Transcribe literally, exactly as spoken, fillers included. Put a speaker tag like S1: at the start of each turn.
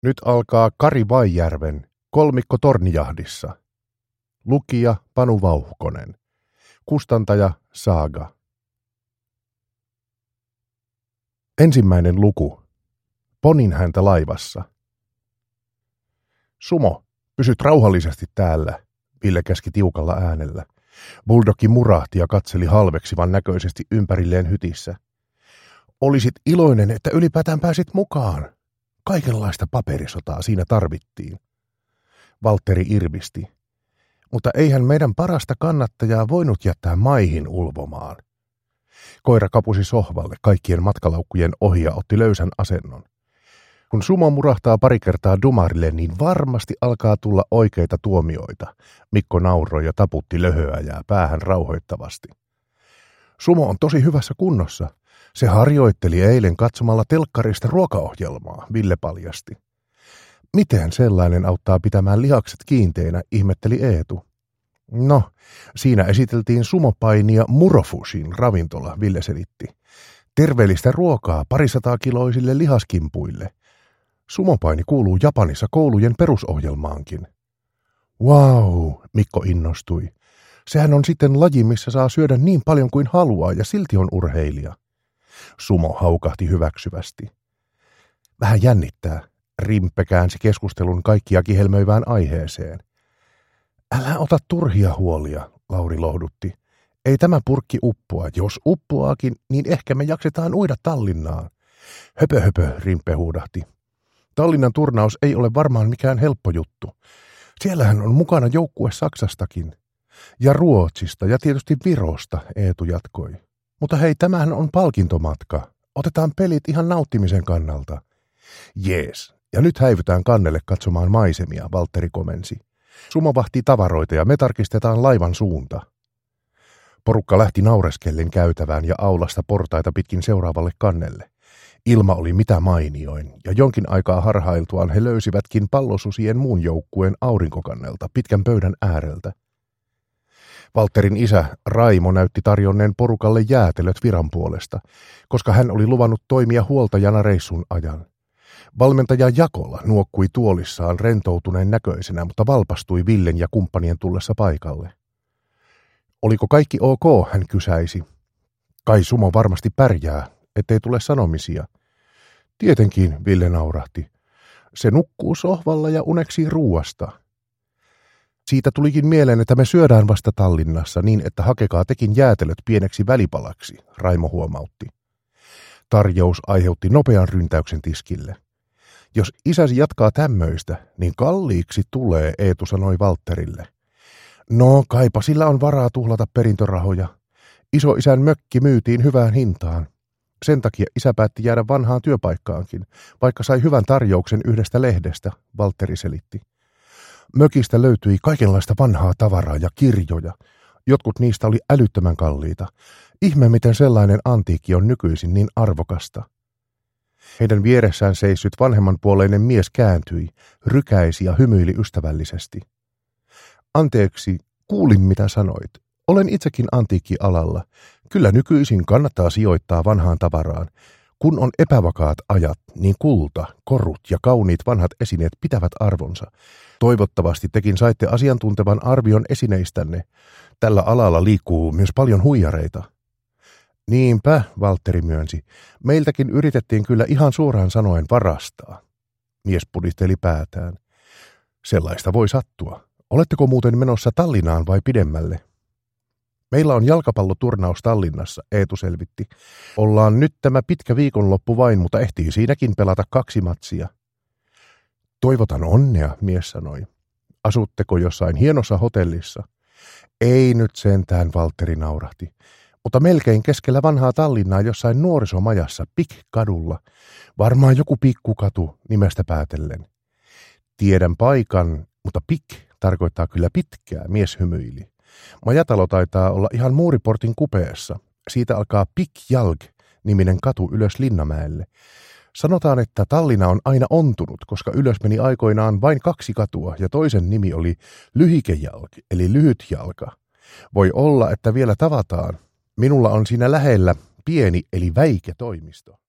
S1: Nyt alkaa Kari Vaijärven Kolmikko Tornijahdissa. Lukija Panu Vauhkonen. Kustantaja Saaga. Ensimmäinen luku. Ponin häntä laivassa. Sumo, pysyt rauhallisesti täällä, Ville käski tiukalla äänellä. Bulldogki murahti ja katseli halveksivan näköisesti ympärilleen hytissä. Olisit iloinen, että ylipäätään pääsit mukaan. Kaikenlaista paperisotaa siinä tarvittiin. Valtteri irvisti. Mutta eihän meidän parasta kannattajaa voinut jättää maihin ulvomaan. Koira kapusi sohvalle kaikkien matkalaukkujen ohi ja otti löysän asennon. Kun Sumo murahtaa pari kertaa dumarille, niin varmasti alkaa tulla oikeita tuomioita. Mikko nauroi ja taputti löhöäjää päähän rauhoittavasti. Sumo on tosi hyvässä kunnossa. Se harjoitteli eilen katsomalla telkkarista ruokaohjelmaa, Ville paljasti. Miten sellainen auttaa pitämään lihakset kiinteinä, ihmetteli Eetu. No, siinä esiteltiin sumopainia Murofushin ravintola, Ville selitti. Terveellistä ruokaa parisataa kiloisille lihaskimpuille. Sumopaini kuuluu Japanissa koulujen perusohjelmaankin. Wow, Mikko innostui. Sehän on sitten laji, missä saa syödä niin paljon kuin haluaa ja silti on urheilija. Sumo haukahti hyväksyvästi. Vähän jännittää. Rimpe käänsi keskustelun kaikkia kihelmöivään aiheeseen. Älä ota turhia huolia, Lauri lohdutti. Ei tämä purkki uppoa. Jos uppoaakin, niin ehkä me jaksetaan uida Tallinnaan. Höpö höpö, Rimpe huudahti. Tallinnan turnaus ei ole varmaan mikään helppo juttu. Siellähän on mukana joukkue Saksastakin. Ja Ruotsista ja tietysti Virosta, Eetu jatkoi. Mutta hei, tämähän on palkintomatka. Otetaan pelit ihan nauttimisen kannalta. Jees, ja nyt häivytään kannelle katsomaan maisemia, Valtteri komensi. Sumo vahtii tavaroita ja me tarkistetaan laivan suunta. Porukka lähti naureskellen käytävään ja aulasta portaita pitkin seuraavalle kannelle. Ilma oli mitä mainioin, ja jonkin aikaa harhailtuaan he löysivätkin pallosusien muun joukkueen aurinkokannelta pitkän pöydän ääreltä. Valtterin isä Raimo näytti tarjonneen porukalle jäätelöt viran puolesta, koska hän oli luvannut toimia huoltajana reissun ajan. Valmentaja Jakola nuokkui tuolissaan rentoutuneen näköisenä, mutta valpastui Villen ja kumppanien tullessa paikalle. Oliko kaikki ok, hän kysäisi. Kai Sumo varmasti pärjää, ettei tule sanomisia. Tietenkin, Ville naurahti. Se nukkuu sohvalla ja uneksii ruuasta. Siitä tulikin mieleen, että me syödään vasta Tallinnassa niin, että hakekaa tekin jäätelöt pieneksi välipalaksi, Raimo huomautti. Tarjous aiheutti nopean ryntäyksen tiskille. Jos isäsi jatkaa tämmöistä, niin kalliiksi tulee, Eetu sanoi Valtterille. No, kaipa sillä on varaa tuhlata perintörahoja. Isoisän mökki myytiin hyvään hintaan. Sen takia isä päätti jäädä vanhaan työpaikkaankin, vaikka sai hyvän tarjouksen yhdestä lehdestä, Valtteri selitti. Mökistä löytyi kaikenlaista vanhaa tavaraa ja kirjoja. Jotkut niistä oli älyttömän kalliita. Ihme, miten sellainen antiikki on nykyisin niin arvokasta. Heidän vieressään seissyt vanhemmanpuoleinen mies kääntyi, rykäisi ja hymyili ystävällisesti. Anteeksi, kuulin mitä sanoit. Olen itsekin antiikkialalla. Kyllä nykyisin kannattaa sijoittaa vanhaan tavaraan. Kun on epävakaat ajat, niin kulta, korut ja kauniit vanhat esineet pitävät arvonsa. Toivottavasti tekin saitte asiantuntevan arvion esineistänne. Tällä alalla liikkuu myös paljon huijareita. Niinpä, Valtteri myönsi. Meiltäkin yritettiin kyllä ihan suoraan sanoen varastaa. Mies pudisteli päätään. Sellaista voi sattua. Oletteko muuten menossa Tallinnaan vai pidemmälle? Meillä on jalkapalloturnaus Tallinnassa, Eetu selvitti. Ollaan nyt tämä pitkä viikonloppu vain, mutta ehtii siinäkin pelata kaksi matsia. Toivotan onnea, mies sanoi. Asutteko jossain hienossa hotellissa? Ei nyt sentään, Valtteri naurahti. Mutta melkein keskellä vanhaa Tallinnaa jossain nuorisomajassa, Pik-kadulla. Varmaan joku pikkukatu nimestä päätellen. Tiedän paikan, mutta Pik tarkoittaa kyllä pitkää, mies hymyili. Majatalo taitaa olla ihan muuriportin kupeessa. Siitä alkaa Pik-Jalg-niminen katu ylös Linnamäelle. Sanotaan, että Tallinna on aina ontunut, koska ylös meni aikoinaan vain kaksi katua ja toisen nimi oli Lyhikejalg, eli lyhyt jalka. Voi olla, että vielä tavataan. Minulla on siinä lähellä pieni eli väike toimisto.